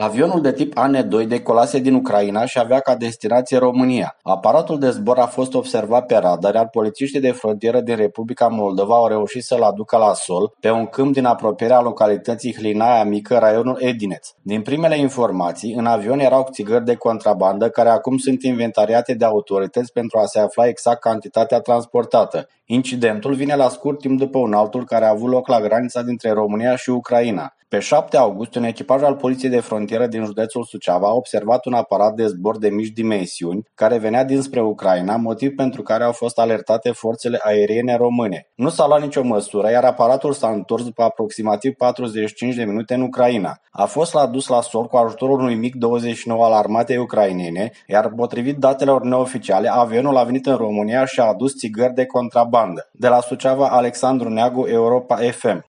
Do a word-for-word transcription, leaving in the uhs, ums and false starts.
Avionul de tip A N doi decolase din Ucraina și avea ca destinație România. Aparatul de zbor a fost observat pe radar, iar polițiștii de frontieră din Republica Moldova au reușit să-l aducă la sol pe un câmp din apropierea localității Hlinaia Mică, raionul Edineț. Din primele informații, în avion erau țigări de contrabandă care acum sunt inventariate de autorități pentru a se afla exact cantitatea transportată. Incidentul vine la scurt timp după un altul care a avut loc la granița dintre România și Ucraina. Pe șapte august, un echipaj al Poliției de Frontieră din județul Suceava a observat un aparat de zbor de mici dimensiuni care venea dinspre Ucraina, motiv pentru care au fost alertate forțele aeriene române. Nu s-a luat nicio măsură, iar aparatul s-a întors după aproximativ patruzeci și cinci de minute în Ucraina. A fost adus la sol cu ajutorul unui MiG douăzeci și nouă al armatei ucrainene, iar potrivit datelor neoficiale, avionul a venit în România și a adus țigări de contrabandă. De la Suceava, Alexandru Neagu, Europa F M.